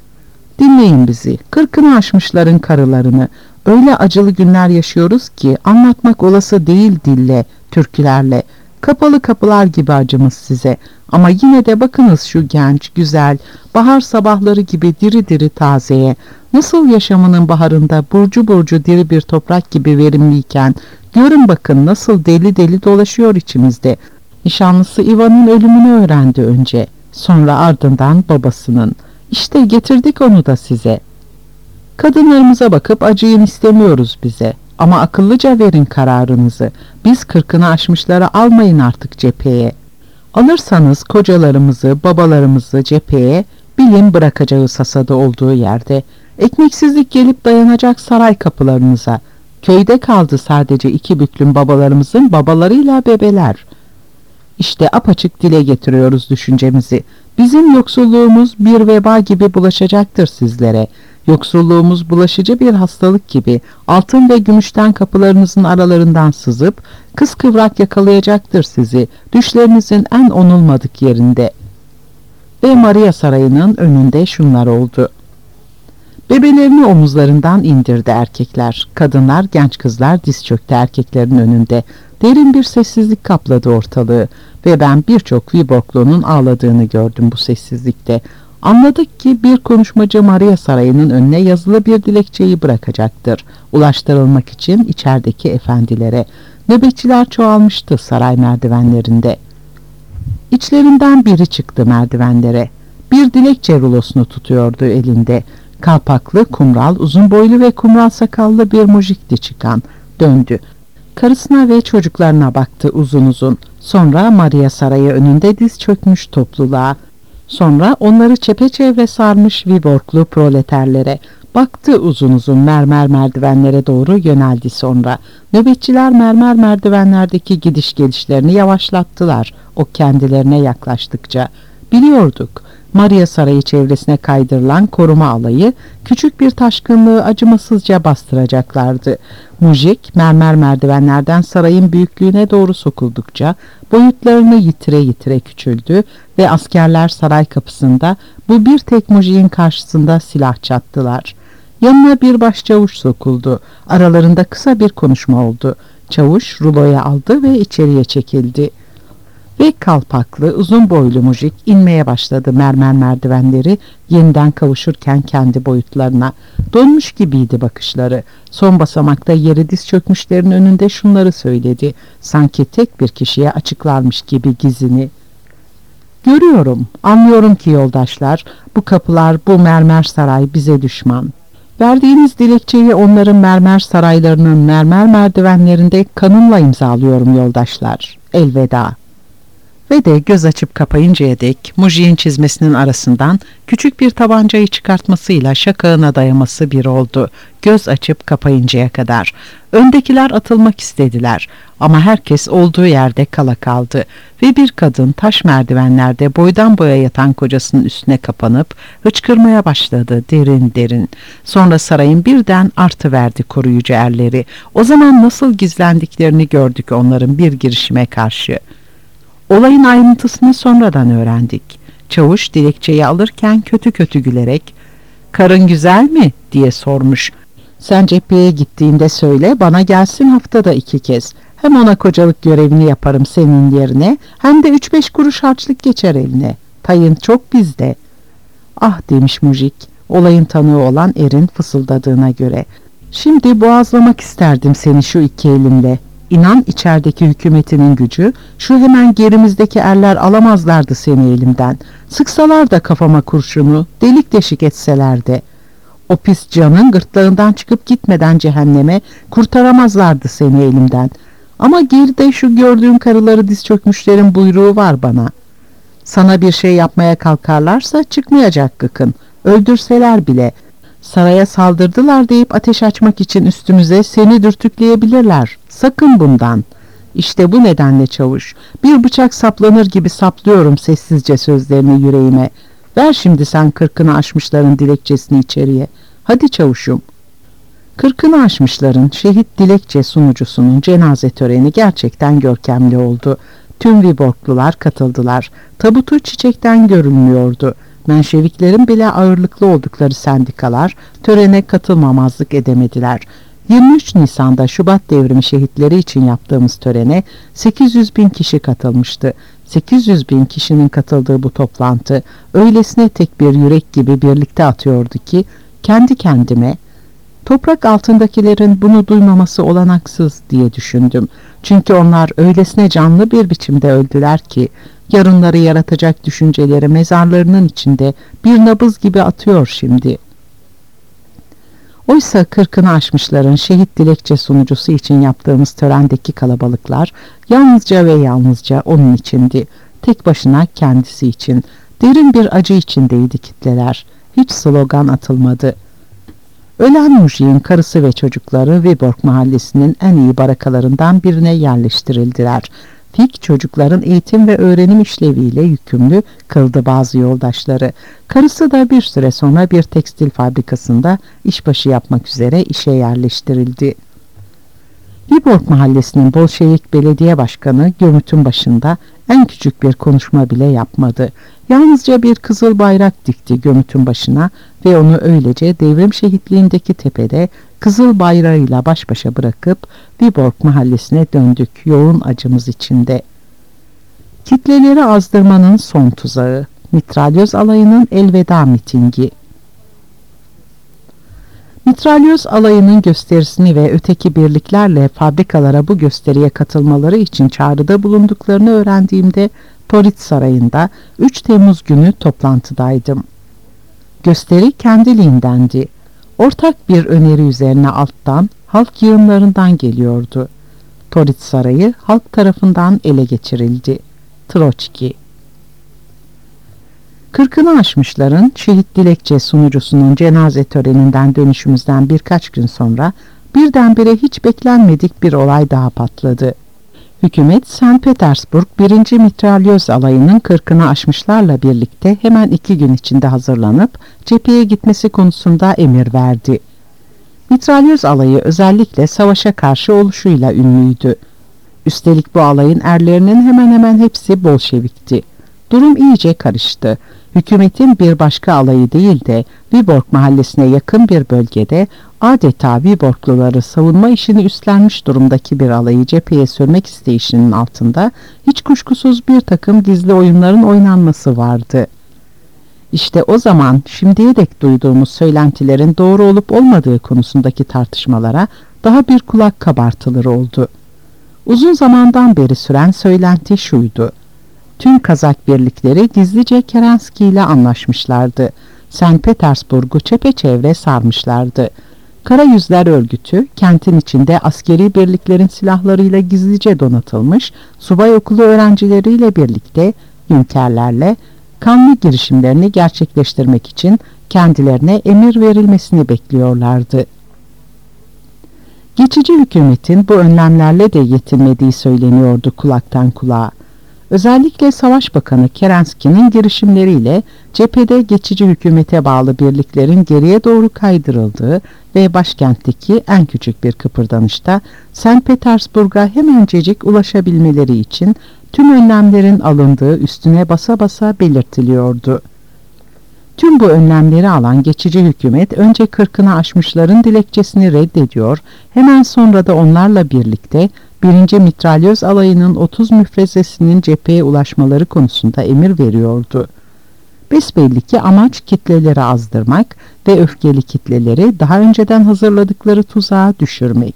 Dinleyin bizi, kırkını aşmışların karılarını. Öyle acılı günler yaşıyoruz ki anlatmak olası değil dille, türkülerle. Kapalı kapılar gibi acımız size. Ama yine de bakınız şu genç, güzel, bahar sabahları gibi diri diri tazeye. Nasıl yaşamının baharında burcu burcu diri bir toprak gibi verimliyken, görün bakın nasıl deli deli dolaşıyor içimizde. Nişanlısı Ivan'ın ölümünü öğrendi önce, sonra ardından babasının. İşte getirdik onu da size. Kadınlarımıza bakıp acıyın istemiyoruz bize. Ama akıllıca verin kararınızı. Biz kırkını aşmışları almayın artık cepheye. Alırsanız kocalarımızı, babalarımızı cepheye, bilin bırakacağız hasadı olduğu yerde. Ekmeksizlik gelip dayanacak saray kapılarınıza. Köyde kaldı sadece iki büklüm babalarımızın babalarıyla bebeler. İşte apaçık dile getiriyoruz düşüncemizi. Bizim yoksulluğumuz bir veba gibi bulaşacaktır sizlere. Yoksulluğumuz bulaşıcı bir hastalık gibi altın ve gümüşten kapılarınızın aralarından sızıp kıskıvrak yakalayacaktır sizi düşlerinizin en onulmadık yerinde. Ve Maria Sarayı'nın önünde şunlar oldu. Bebelerini omuzlarından indirdi erkekler. Kadınlar, genç kızlar diz çöktü erkeklerin önünde. Derin bir sessizlik kapladı ortalığı ve ben birçok Viborglu'nun ağladığını gördüm bu sessizlikte. Anladık ki bir konuşmacı Maria Sarayı'nın önüne yazılı bir dilekçeyi bırakacaktır. Ulaştırılmak için içerideki efendilere. Nöbetçiler çoğalmıştı saray merdivenlerinde. İçlerinden biri çıktı merdivenlere. Bir dilekçe rulosunu tutuyordu elinde. Kalpaklı, kumral, uzun boylu ve kumral sakallı bir mujikti çıkan. Döndü. Karısına ve çocuklarına baktı uzun uzun. Sonra Maria Sarayı önünde diz çökmüş topluluğa. Sonra onları çepeçevre sarmış Viborglu proleterlere. Baktı uzun uzun mermer merdivenlere doğru yöneldi sonra. Nöbetçiler mermer merdivenlerdeki gidiş gelişlerini yavaşlattılar o kendilerine yaklaştıkça. Biliyorduk. Maria Sarayı çevresine kaydırılan koruma alayı küçük bir taşkınlığı acımasızca bastıracaklardı. Mujik mermer merdivenlerden sarayın büyüklüğüne doğru sokuldukça boyutlarını yitire yitire küçüldü ve askerler saray kapısında bu bir tek mujiğin karşısında silah çattılar. Yanına bir başçavuş sokuldu. Aralarında kısa bir konuşma oldu. Çavuş ruloya aldı ve içeriye çekildi. Ve kalpaklı, uzun boylu mujik inmeye başladı mermer merdivenleri yeniden kavuşurken kendi boyutlarına. Donmuş gibiydi bakışları. Son basamakta yere diz çökmüşlerin önünde şunları söyledi. Sanki tek bir kişiye açıklarmış gibi gizini. Görüyorum, anlıyorum ki yoldaşlar, bu kapılar, bu mermer saray bize düşman. Verdiğiniz dilekçeyi onların mermer saraylarının mermer merdivenlerinde kanımla imzalıyorum yoldaşlar. Elveda. Ve de göz açıp kapayıncaya dek mujiğin çizmesinin arasından küçük bir tabancayı çıkartmasıyla şakağına dayaması bir oldu. Göz açıp kapayıncaya kadar. Öndekiler atılmak istediler ama herkes olduğu yerde kala kaldı ve bir kadın taş merdivenlerde boydan boya yatan kocasının üstüne kapanıp hıçkırmaya başladı derin derin. Sonra sarayın birden artıverdi koruyucu erleri. O zaman nasıl gizlendiklerini gördük onların bir girişime karşı. Olayın ayrıntısını sonradan öğrendik. Çavuş dilekçeyi alırken kötü kötü gülerek "Karın güzel mi?" diye sormuş. "Sen cepheye gittiğinde söyle bana gelsin haftada iki kez. Hem ona kocalık görevini yaparım senin yerine hem de üç beş kuruş harçlık geçer eline. Payın çok bizde." "Ah," demiş mujik olayın tanığı olan erin fısıldadığına göre. "Şimdi boğazlamak isterdim seni şu iki elimle. İnan içerideki hükümetinin gücü, şu hemen gerimizdeki erler alamazlardı seni elimden. Sıksalar da kafama kurşunu, delik deşik etseler de. O pis canın gırtlağından çıkıp gitmeden cehenneme kurtaramazlardı seni elimden. Ama geride şu gördüğün karıları diz çökmüşlerin buyruğu var bana. Sana bir şey yapmaya kalkarlarsa çıkmayacak gıkın, öldürseler bile. Saraya saldırdılar deyip ateş açmak için üstümüze seni dürtükleyebilirler. Sakın bundan. İşte bu nedenle çavuş, bir bıçak saplanır gibi saplıyorum sessizce sözlerini yüreğime. Ver şimdi sen kırkını aşmışların dilekçesini içeriye. Hadi çavuşum." Kırkını aşmışların şehit dilekçe sunucusunun cenaze töreni gerçekten görkemli oldu. Tüm Viborglular katıldılar. Tabutu çiçekten görünmüyordu. Menşeviklerin bile ağırlıklı oldukları sendikalar törene katılmamazlık edemediler. yirmi üç Nisan'da Şubat Devrimi şehitleri için yaptığımız törene sekiz yüz bin kişi katılmıştı. sekiz yüz bin kişinin katıldığı bu toplantı öylesine tek bir yürek gibi birlikte atıyordu ki kendi kendime toprak altındakilerin bunu duymaması olanaksız diye düşündüm. Çünkü onlar öylesine canlı bir biçimde öldüler ki yarınları yaratacak düşünceleri mezarlarının içinde bir nabız gibi atıyor şimdi. Oysa kırkını aşmışların şehit dilekçe sunucusu için yaptığımız törendeki kalabalıklar yalnızca ve yalnızca onun içindi. Tek başına kendisi için, derin bir acı içindeydi kitleler. Hiç slogan atılmadı. Ölen mujiğin karısı ve çocukları Viborg mahallesinin en iyi barakalarından birine yerleştirildiler. Fik çocukların eğitim ve öğrenim işleviyle yükümlü kıldı bazı yoldaşları. Karısı da bir süre sonra bir tekstil fabrikasında işbaşı yapmak üzere işe yerleştirildi. Viborg Mahallesi'nin Bolşevik belediye başkanı Gömüt'ün başında en küçük bir konuşma bile yapmadı. Yalnızca bir kızıl bayrak dikti Gömüt'ün başına ve onu öylece devrim şehitliğindeki tepede kızıl bayrağıyla baş başa bırakıp Viborg Mahallesi'ne döndük yoğun acımız içinde. Kitleleri azdırmanın son tuzağı, mitralyoz alayının elveda mitingi. Mitralyoz alayının gösterisini ve öteki birliklerle fabrikalara bu gösteriye katılmaları için çağrıda bulunduklarını öğrendiğimde Torit Sarayı'nda üç Temmuz günü toplantıdaydım. Gösteri kendiliğindendi. Ortak bir öneri üzerine alttan, halk yığınlarından geliyordu. Torit Sarayı halk tarafından ele geçirildi. Troçki. Kırkını aşmışların şehit dilekçe sunucusunun cenaze töreninden dönüşümüzden birkaç gün sonra birdenbire hiç beklenmedik bir olay daha patladı. Hükümet Sankt Petersburg birinci Mitralyoz alayının kırkını aşmışlarla birlikte hemen iki gün içinde hazırlanıp cepheye gitmesi konusunda emir verdi. Mitralyoz alayı özellikle savaşa karşı oluşuyla ünlüydü. Üstelik bu alayın erlerinin hemen hemen hepsi Bolşevikti. Durum iyice karıştı. Hükümetin bir başka alayı değil de Viborg Mahallesi'ne yakın bir bölgede adeta Viborgluları savunma işini üstlenmiş durumdaki bir alayı cepheye sürmek isteyişinin altında hiç kuşkusuz bir takım gizli oyunların oynanması vardı. İşte o zaman şimdiye dek duyduğumuz söylentilerin doğru olup olmadığı konusundaki tartışmalara daha bir kulak kabartılır oldu. Uzun zamandan beri süren söylenti şuydu. Tüm Kazak birlikleri gizlice Kerenski ile anlaşmışlardı. Sankt Petersburg'u çepeçevre sarmışlardı. Kara Yüzler Örgütü, kentin içinde askeri birliklerin silahlarıyla gizlice donatılmış, subay okulu öğrencileriyle birlikte hünkârlarla kanlı girişimlerini gerçekleştirmek için kendilerine emir verilmesini bekliyorlardı. Geçici hükümetin bu önlemlerle de yetinmediği söyleniyordu kulaktan kulağa. Özellikle Savaş Bakanı Kerenski'nin girişimleriyle cephede geçici hükümete bağlı birliklerin geriye doğru kaydırıldığı ve başkentteki en küçük bir kıpırdanışta Sankt Petersburg'a hemencecik ulaşabilmeleri için tüm önlemlerin alındığı üstüne basa basa belirtiliyordu. Tüm bu önlemleri alan geçici hükümet önce kırkını aşmışların dilekçesini reddediyor, hemen sonra da onlarla birlikte birinci Mitralyoz alayının otuz müfrezesinin cepheye ulaşmaları konusunda emir veriyordu. Besbelli ki amaç kitleleri azdırmak ve öfkeli kitleleri daha önceden hazırladıkları tuzağa düşürmek.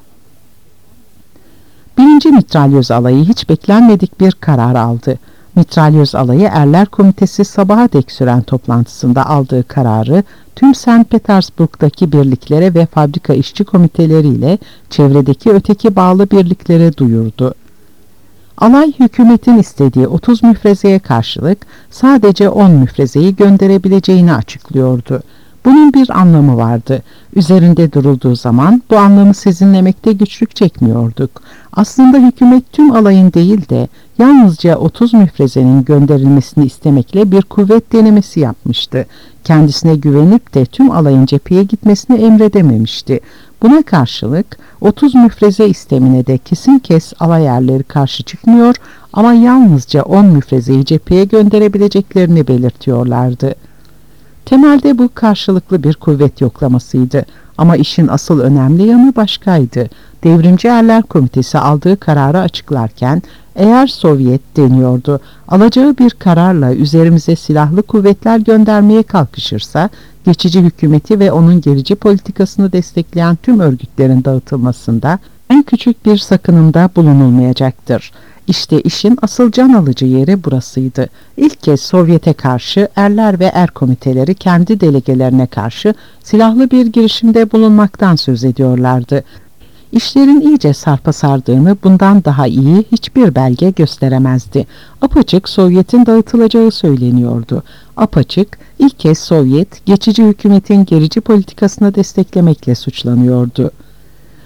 birinci Mitralyoz alayı hiç beklenmedik bir karar aldı. Mitralyoz alayı Erler Komitesi sabaha dek süren toplantısında aldığı kararı tüm Sankt Petersburg'daki birliklere ve fabrika işçi komiteleriyle çevredeki öteki bağlı birliklere duyurdu. Alay hükümetin istediği otuz müfrezeye karşılık sadece on müfrezeyi gönderebileceğini açıklıyordu. Bunun bir anlamı vardı. Üzerinde durulduğu zaman bu anlamı sezinlemekte güçlük çekmiyorduk. Aslında hükümet tüm alayın değil de yalnızca otuz müfrezenin gönderilmesini istemekle bir kuvvet denemesi yapmıştı. Kendisine güvenip de tüm alayın cepheye gitmesini emredememişti. Buna karşılık otuz müfreze istemine de kesin kes alay erleri karşı çıkmıyor ama yalnızca on müfrezeyi cepheye gönderebileceklerini belirtiyorlardı. Temelde bu karşılıklı bir kuvvet yoklamasıydı ama işin asıl önemli yanı başkaydı. Devrimci Erler Komitesi aldığı kararı açıklarken eğer Sovyet deniyordu alacağı bir kararla üzerimize silahlı kuvvetler göndermeye kalkışırsa geçici hükümeti ve onun gerici politikasını destekleyen tüm örgütlerin dağıtılmasında en küçük bir sakınımda bulunulmayacaktır. İşte işin asıl can alıcı yeri burasıydı. İlk kez Sovyet'e karşı erler ve er komiteleri kendi delegelerine karşı silahlı bir girişimde bulunmaktan söz ediyorlardı. İşlerin iyice sarpa sardığını bundan daha iyi hiçbir belge gösteremezdi. Apaçık Sovyet'in dağıtılacağı söyleniyordu. Apaçık ilk kez Sovyet geçici hükümetin gerici politikasını desteklemekle suçlanıyordu.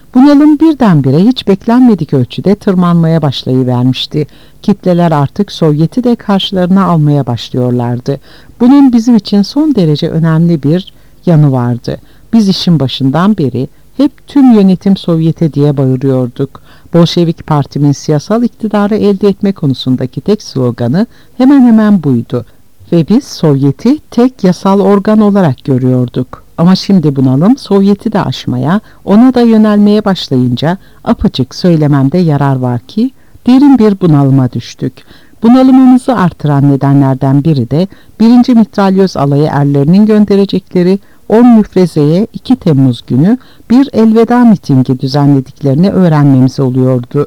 Bunalım birdenbire hiç beklenmedik ölçüde tırmanmaya başlayıvermişti. Kitleler artık Sovyet'i de karşılarına almaya başlıyorlardı. Bunun bizim için son derece önemli bir yanı vardı. Biz işin başından beri hep tüm yönetim Sovyet'e diye bağırıyorduk. Bolşevik Parti'nin siyasal iktidarı elde etme konusundaki tek sloganı hemen hemen buydu. Ve biz Sovyet'i tek yasal organ olarak görüyorduk. Ama şimdi bunalım Sovyet'i de aşmaya, ona da yönelmeye başlayınca apaçık söylememde yarar var ki derin bir bunalıma düştük. Bunalımımızı artıran nedenlerden biri de birinci Mitralyöz Alayı erlerinin gönderecekleri on müfrezeye iki Temmuz günü bir elveda mitingi düzenlediklerini öğrenmemiz oluyordu.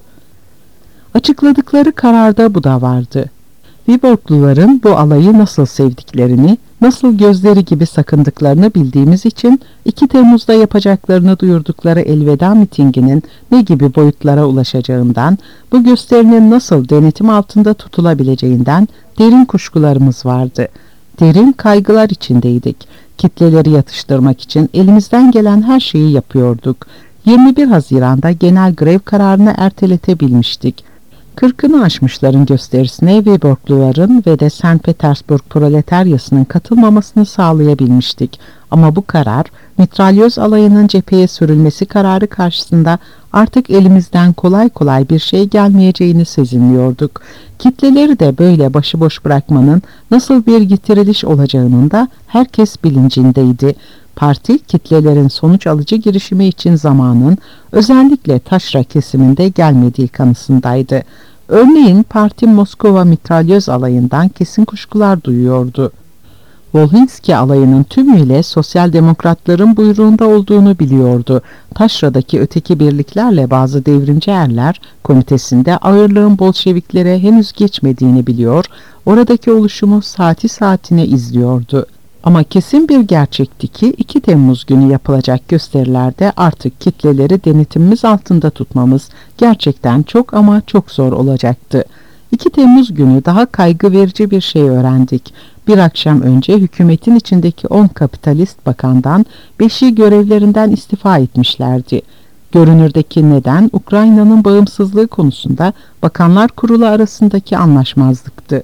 Açıkladıkları kararda bu da vardı. Viborgluların bu alayı nasıl sevdiklerini, nasıl gözleri gibi sakındıklarını bildiğimiz için iki Temmuz'da yapacaklarını duyurdukları elveda mitinginin ne gibi boyutlara ulaşacağından, bu gösterinin nasıl denetim altında tutulabileceğinden derin kuşkularımız vardı. Derin kaygılar içindeydik. Kitleleri yatıştırmak için elimizden gelen her şeyi yapıyorduk. yirmi bir Haziran'da genel grev kararını erteletebilmiştik. Kırkını aşmışların gösterisine Viborgluların ve de Sankt Petersburg proletaryasının katılmamasını sağlayabilmiştik. Ama bu karar, mitralyöz alayının cepheye sürülmesi kararı karşısında artık elimizden kolay kolay bir şey gelmeyeceğini sezinliyorduk. Kitleleri de böyle başıboş bırakmanın nasıl bir getiriliş olacağının da herkes bilincindeydi. Parti, kitlelerin sonuç alıcı girişimi için zamanın özellikle taşra kesiminde gelmediği kanısındaydı. Örneğin parti Moskova mitralyöz alayından kesin kuşkular duyuyordu. Volhinski alayının tümüyle sosyal demokratların buyruğunda olduğunu biliyordu. Taşra'daki öteki birliklerle bazı devrimci erler komitesinde ağırlığın Bolşeviklere henüz geçmediğini biliyor, oradaki oluşumu saati saatine izliyordu. Ama kesin bir gerçekti ki iki Temmuz günü yapılacak gösterilerde artık kitleleri denetimimiz altında tutmamız gerçekten çok ama çok zor olacaktı. iki Temmuz günü daha kaygı verici bir şey öğrendik. Bir akşam önce hükümetin içindeki on kapitalist bakandan beşi görevlerinden istifa etmişlerdi. Görünürdeki neden Ukrayna'nın bağımsızlığı konusunda Bakanlar Kurulu arasındaki anlaşmazlıktı.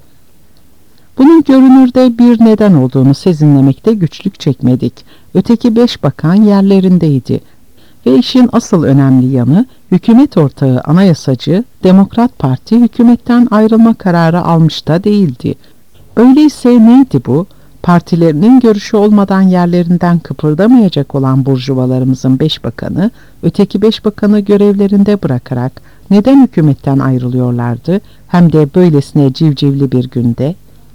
Bunun görünürde bir neden olduğunu sezinlemekte güçlük çekmedik. Öteki beş bakan yerlerindeydi. Ve işin asıl önemli yanı, hükümet ortağı anayasacı Demokrat Parti hükümetten ayrılma kararı almış da değildi. Öyleyse neydi bu? Partilerinin görüşü olmadan yerlerinden kıpırdamayacak olan burjuvalarımızın beş bakanı, öteki beş bakanı görevlerinde bırakarak neden hükümetten ayrılıyorlardı? Hem de böylesine civcivli bir günde.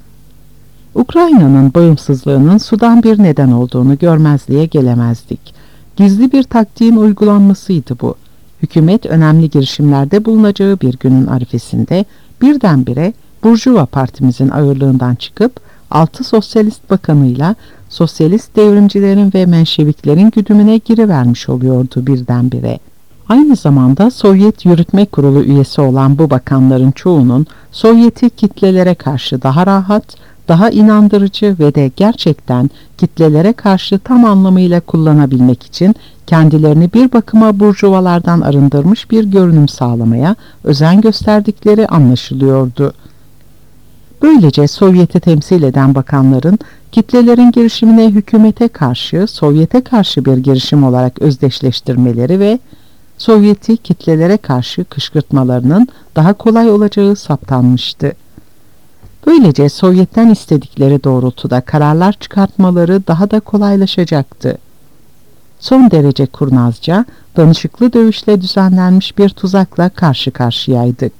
Ukrayna'nın bağımsızlığının sudan bir neden olduğunu görmezliğe gelemezdik. Gizli bir taktiğin uygulanmasıydı bu. Hükümet önemli girişimlerde bulunacağı bir günün arifesinde birdenbire Burjuva Partimizin ağırlığından çıkıp altı sosyalist bakanıyla sosyalist devrimcilerin ve Menşeviklerin güdümüne girivermiş oluyordu birdenbire. Aynı zamanda Sovyet Yürütme Kurulu üyesi olan bu bakanların çoğunun Sovyet'i kitlelere karşı daha rahat, daha inandırıcı ve de gerçekten kitlelere karşı tam anlamıyla kullanabilmek için kendilerini bir bakıma burjuvalardan arındırmış bir görünüm sağlamaya özen gösterdikleri anlaşılıyordu. Böylece Sovyet'i temsil eden bakanların kitlelerin girişimine hükümete karşı, Sovyet'e karşı bir girişim olarak özdeşleştirmeleri ve Sovyet'i kitlelere karşı kışkırtmalarının daha kolay olacağı saptanmıştı. Böylece Sovyet'ten istedikleri doğrultuda kararlar çıkartmaları daha da kolaylaşacaktı. Son derece kurnazca, danışıklı dövüşle düzenlenmiş bir tuzakla karşı karşıyaydık.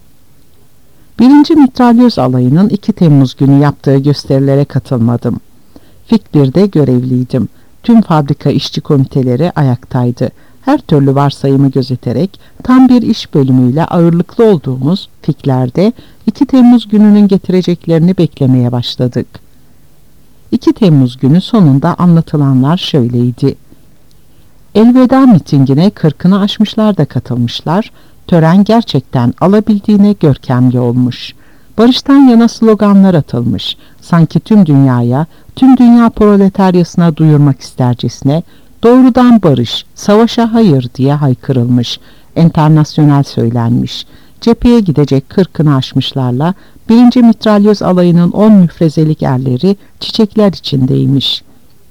Birinci Mitralyöz Alayı'nın iki Temmuz günü yaptığı gösterilere katılmadım. Fik bir'de görevliydim. Tüm fabrika işçi komiteleri ayaktaydı. Her türlü varsayımı gözeterek tam bir iş bölümüyle ağırlıklı olduğumuz Fikler'de iki Temmuz gününün getireceklerini beklemeye başladık. iki Temmuz günü sonunda anlatılanlar şöyleydi. Elveda mitingine kırkını aşmışlar da katılmışlar. Tören gerçekten alabildiğine görkemli olmuş. Barıştan yana sloganlar atılmış. Sanki tüm dünyaya, tüm dünya proletaryasına duyurmak istercesine Doğrudan barış, savaşa hayır diye haykırılmış, enternasyonel söylenmiş. Cepheye gidecek kırkını aşmışlarla birinci mitralyoz alayının on müfrezelik erleri çiçekler içindeymiş.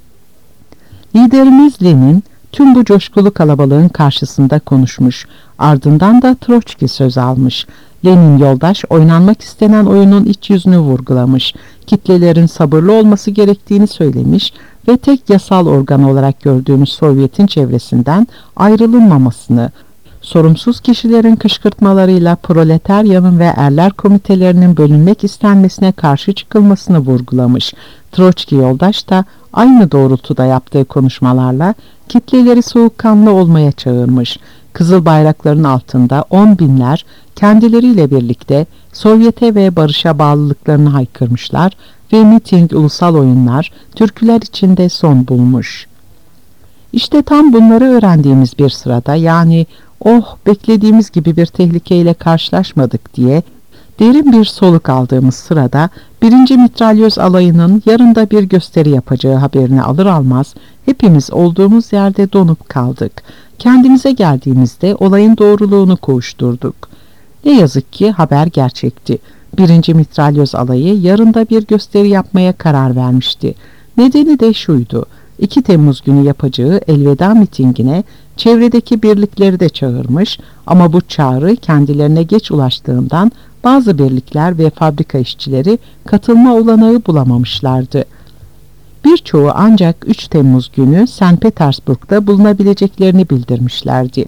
Liderimiz Lenin tüm bu coşkulu kalabalığın karşısında konuşmuş, ardından da Troçki söz almış. Lenin yoldaş oynanmak istenen oyunun iç yüzünü vurgulamış, kitlelerin sabırlı olması gerektiğini söylemiş ve tek yasal organ olarak gördüğümüz Sovyet'in çevresinden ayrılınmamasını, sorumsuz kişilerin kışkırtmalarıyla proletaryanın ve erler komitelerinin bölünmek istenmesine karşı çıkılmasını vurgulamış. Troçki yoldaş da aynı doğrultuda yaptığı konuşmalarla kitleleri soğukkanlı olmaya çağırmış. Kızıl bayrakların altında on binler kendileriyle birlikte Sovyet'e ve barışa bağlılıklarını haykırmışlar ve miting, ulusal oyunlar, türküler içinde son bulmuş. İşte tam bunları öğrendiğimiz bir sırada, yani oh beklediğimiz gibi bir tehlikeyle karşılaşmadık diye derin bir soluk aldığımız sırada birinci mitralyoz alayının yarın da bir gösteri yapacağı haberini alır almaz hepimiz olduğumuz yerde donup kaldık. Kendimize geldiğimizde olayın doğruluğunu koğuşturduk. Ne yazık ki haber gerçekti. birinci mitralyoz alayı yarın da bir gösteri yapmaya karar vermişti. Nedeni de şuydu: iki Temmuz günü yapacağı elveda mitingine çevredeki birlikleri de çağırmış ama bu çağrı kendilerine geç ulaştığından bazı birlikler ve fabrika işçileri katılma olanağı bulamamışlardı. Birçoğu ancak üç Temmuz günü Sankt Petersburg'da bulunabileceklerini bildirmişlerdi.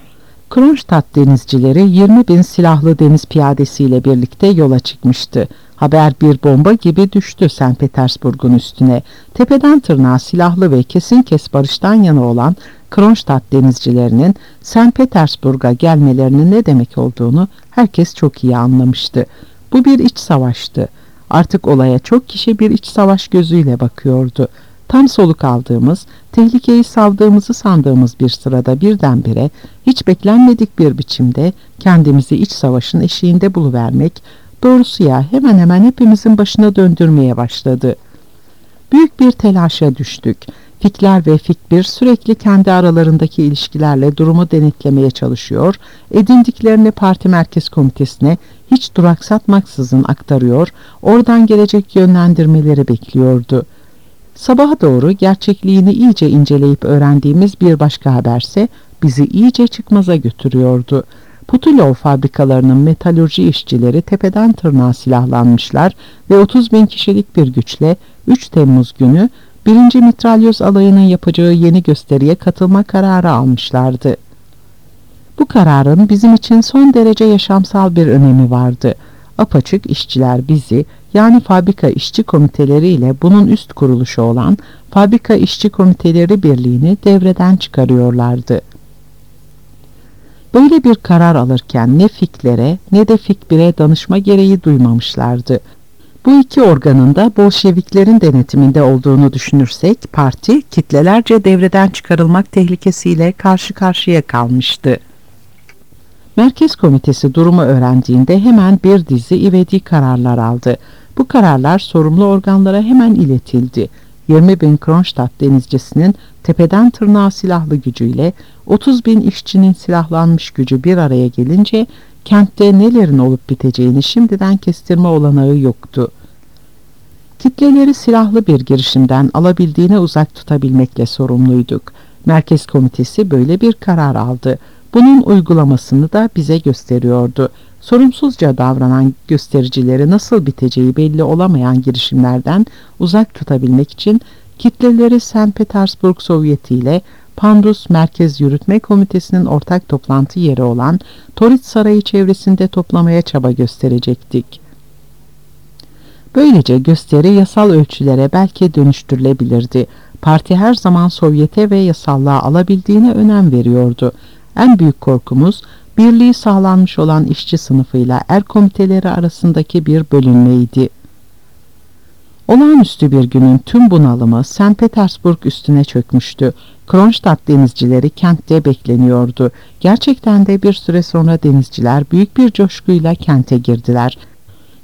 Kronstadt denizcileri yirmi bin silahlı deniz piyadesiyle birlikte yola çıkmıştı. Haber bir bomba gibi düştü Sankt Petersburg'un üstüne. Tepeden tırnağa silahlı ve kesin kes barıştan yana olan Kronstadt denizcilerinin Sankt Petersburg'a gelmelerinin ne demek olduğunu herkes çok iyi anlamıştı. Bu bir iç savaştı. Artık olaya çok kişi bir iç savaş gözüyle bakıyordu. Tam soluk aldığımız, tehlikeyi savdığımızı sandığımız bir sırada birdenbire, hiç beklenmedik bir biçimde kendimizi iç savaşın eşiğinde buluvermek, doğrusu ya hemen hemen hepimizin başına döndürmeye başladı. Büyük bir telaşa düştük. Fikler ve Fikbir sürekli kendi aralarındaki ilişkilerle durumu denetlemeye çalışıyor, edindiklerini parti merkez komitesine hiç duraksatmaksızın aktarıyor, oradan gelecek yönlendirmeleri bekliyordu. Sabaha doğru gerçekliğini iyice inceleyip öğrendiğimiz bir başka haberse bizi iyice çıkmaza götürüyordu. Putulov fabrikalarının metalurji işçileri tepeden tırnağa silahlanmışlar ve otuz bin kişilik bir güçle üç Temmuz günü birinci mitralyoz alayının yapacağı yeni gösteriye katılma kararı almışlardı. Bu kararın bizim için son derece yaşamsal bir önemi vardı. Apaçık işçiler bizi, yani fabrika işçi komiteleri ile bunun üst kuruluşu olan Fabrika İşçi Komiteleri Birliği'ni devreden çıkarıyorlardı. Böyle bir karar alırken ne Fiklere ne de Fikbir'e danışma gereği duymamışlardı. Bu iki organın da Bolşeviklerin denetiminde olduğunu düşünürsek, parti kitlelerce devreden çıkarılmak tehlikesiyle karşı karşıya kalmıştı. Merkez Komitesi durumu öğrendiğinde hemen bir dizi ivedi kararlar aldı. Bu kararlar sorumlu organlara hemen iletildi. yirmi bin Kronstadt denizcisinin tepeden tırnağa silahlı gücüyle otuz bin işçinin silahlanmış gücü bir araya gelince kentte nelerin olup biteceğini şimdiden kestirme olanağı yoktu. Kitleleri silahlı bir girişimden alabildiğine uzak tutabilmekle sorumluyduk. Merkez Komitesi böyle bir karar aldı. Bunun uygulamasını da bize gösteriyordu. Sorumsuzca davranan göstericileri nasıl biteceği belli olamayan girişimlerden uzak tutabilmek için kitleleri Sankt Petersburg Sovyeti ile Pandus Merkez Yürütme Komitesi'nin ortak toplantı yeri olan Torit Sarayı çevresinde toplamaya çaba gösterecektik. Böylece gösteri yasal ölçülere belki dönüştürülebilirdi. Parti her zaman Sovyete ve yasallığa alabildiğine önem veriyordu. En büyük korkumuz birliği sağlanmış olan işçi sınıfıyla er komiteleri arasındaki bir bölünmeydi. Olağanüstü bir günün tüm bunalımı Sankt Petersburg üstüne çökmüştü. Kronstadt denizcileri kentte bekleniyordu. Gerçekten de bir süre sonra denizciler büyük bir coşkuyla kente girdiler.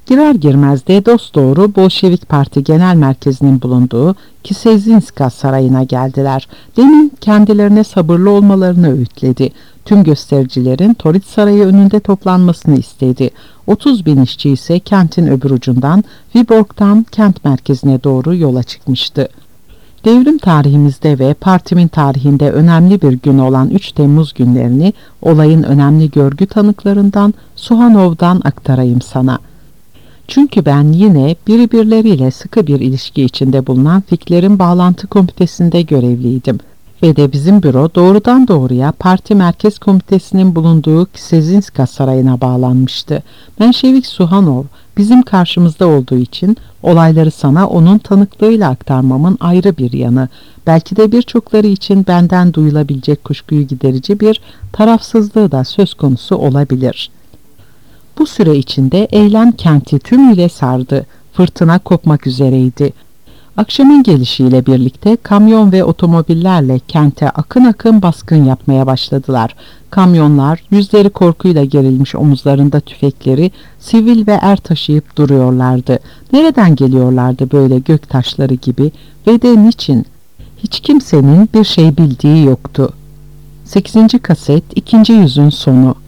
Girer girmez de dosdoğru Bolşevik Parti Genel Merkezi'nin bulunduğu Kisezinska Sarayı'na geldiler. Lenin kendilerine sabırlı olmalarını öğütledi. Tüm göstericilerin Torit Sarayı önünde toplanmasını istedi. otuz bin işçi ise kentin öbür ucundan Viborg'dan kent merkezine doğru yola çıkmıştı. Devrim tarihimizde ve partimin tarihinde önemli bir gün olan üç Temmuz günlerini olayın önemli görgü tanıklarından Suhanov'dan aktarayım sana. Çünkü ben yine birbirleriyle sıkı bir ilişki içinde bulunan Fikirlerin Bağlantı Komitesi'nde görevliydim. Ve de bizim büro doğrudan doğruya Parti Merkez Komitesi'nin bulunduğu Kisezinska Sarayı'na bağlanmıştı. Menşevik Suhanov bizim karşımızda olduğu için olayları sana onun tanıklığıyla aktarmamın ayrı bir yanı, belki de birçokları için benden duyulabilecek kuşkuyu giderici bir tarafsızlığı da söz konusu olabilir. Bu süre içinde eylem kenti tümüyle sardı. Fırtına kopmak üzereydi. Akşamın gelişiyle birlikte kamyon ve otomobillerle kente akın akın baskın yapmaya başladılar. Kamyonlar, yüzleri korkuyla gerilmiş omuzlarında tüfekleri, sivil ve er taşıyıp duruyorlardı. Nereden geliyorlardı böyle gök taşları gibi ve de niçin? Hiç kimsenin bir şey bildiği yoktu. sekizinci kaset, ikinci yüzün sonu.